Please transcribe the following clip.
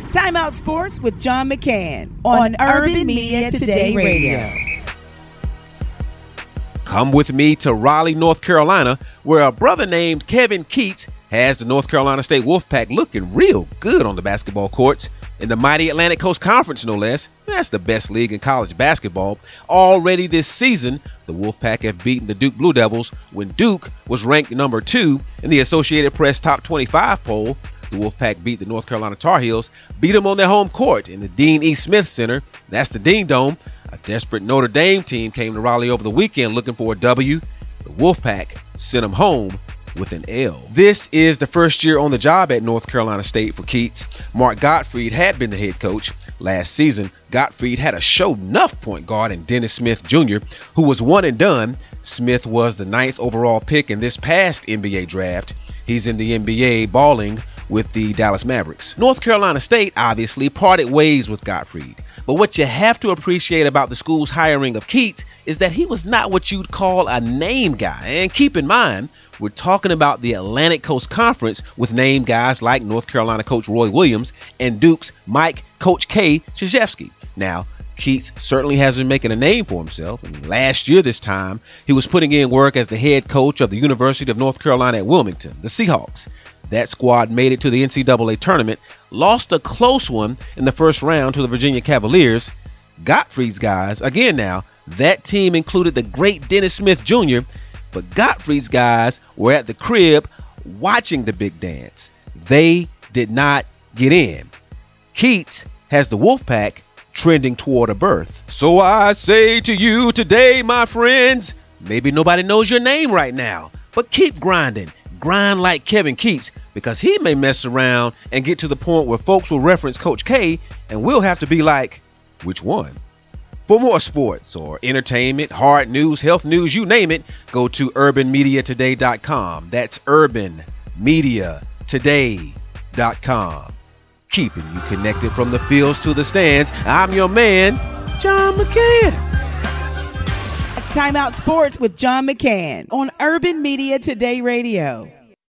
Timeout Sports with John McCann on Urban Media Today Radio. Come with me to Raleigh, North Carolina, where a brother named Kevin Keats has the North Carolina State Wolfpack looking real good on the basketball courts. In the mighty Atlantic Coast Conference, no less. That's the best league in college basketball. Already this season, the Wolfpack have beaten the Duke Blue Devils when Duke was ranked number 2 in the Associated Press Top 25 poll. The Wolfpack beat the North Carolina Tar Heels, beat them on their home court in the Dean E. Smith Center. That's the Dean Dome. A desperate Notre Dame team came to Raleigh over the weekend looking for a W. The Wolfpack sent them home with an L. This is the first year on the job at North Carolina State for Keats. Mark Gottfried had been the head coach. Last season, Gottfried had a show-enough point guard in Dennis Smith Jr., who was one and done. Smith was the 9th overall pick in this past NBA draft. He's in the NBA balling with the Dallas Mavericks. North Carolina State obviously parted ways with Gottfried. But what you have to appreciate about the school's hiring of Keats is that he was not what you'd call a name guy. And keep in mind, we're talking about the Atlantic Coast Conference with name guys like North Carolina coach Roy Williams and Duke's Mike Coach K. Krzyzewski. Now, Keats certainly has been making a name for himself. And last year this time, he was putting in work as the head coach of the University of North Carolina at Wilmington, the Seahawks. That squad made it to the NCAA tournament, lost a close one in the first round to the Virginia Cavaliers. Gottfried's guys, again now, that team included the great Dennis Smith Jr., but Gottfried's guys were at the crib watching the big dance. They did not get in. Keats has the Wolfpack trending toward a berth. So I say to you today, my friends, maybe nobody knows your name right now, but keep grinding. Grind like Kevin Keats, because he may mess around and get to the point where folks will reference Coach K and we'll have to be like, which one? For more sports or entertainment, hard news, health news, you name it, go to urbanmediatoday.com. That's urbanmediatoday.com. Keeping you connected from the fields to the stands. I'm your man, John McCann. It's Timeout Sports with John McCann on Urban Media Today Radio.